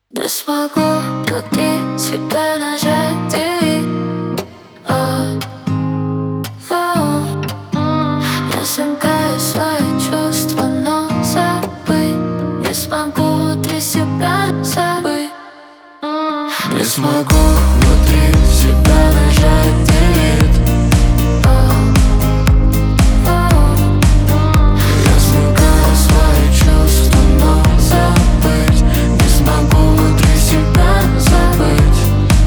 Не смогу внутри себя нажать delete. Я замкаю свои чувства, но забыть не смогу внутри себя забыть. Не смогу внутри себя нажать delete. Я смыкаю свои чувства, но забыть не смогу внутри себя забыть.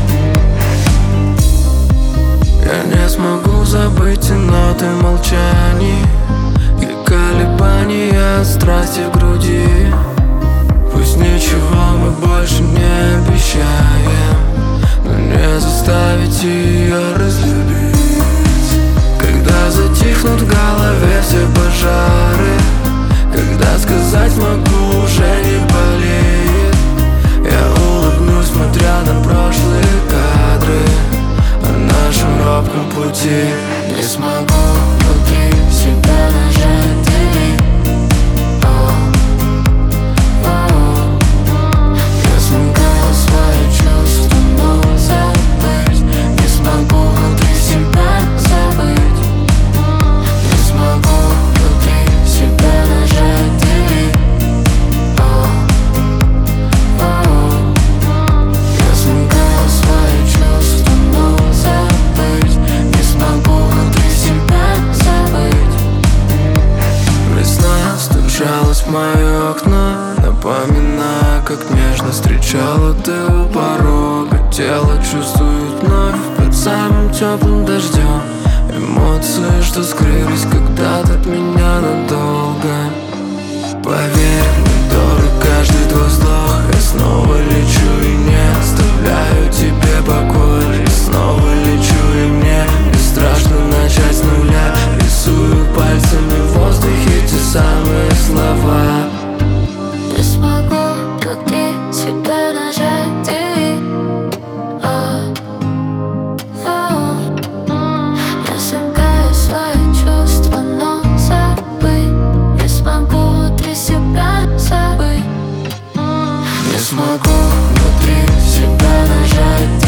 Я не смогу забыть и ноты молчаний и колебания от страсти в груди. Пусть ничего мы больше не обещаем, но не заставить ее разлюбить. Когда затихнут в голове все пожары, когда сказать могу, уже не болеет. Я улыбнусь, смотря на прошлые кадры о нашем робком пути. Не смогу внутри себя нажать delete. Я смыкаю свои чувства, но забыть не смогу внутри себя забыть. Не смогу внутри себя нажать delete. Я смыкаю свои чувства, но забыть не смогу внутри себя забыть. Весна стучалась в мои окна, напоминая, как нежно встречала ты у порога. Тело чувствует вновь под самым теплым дождем эмоции, что скрылись когда-то от меня надолго. Поверь, мне дорог каждый твой вздох. Я снова лечу и не оставляю тебе покоя. И снова лечу, и мне не страшно начать с нуля. Рисую пальцами в воздухе те самые слова. Не смогу внутри себя нажать delete. Я замкаю свои чувства, но забыть не смогу внутри себя забыть. Не смогу внутри себя нажать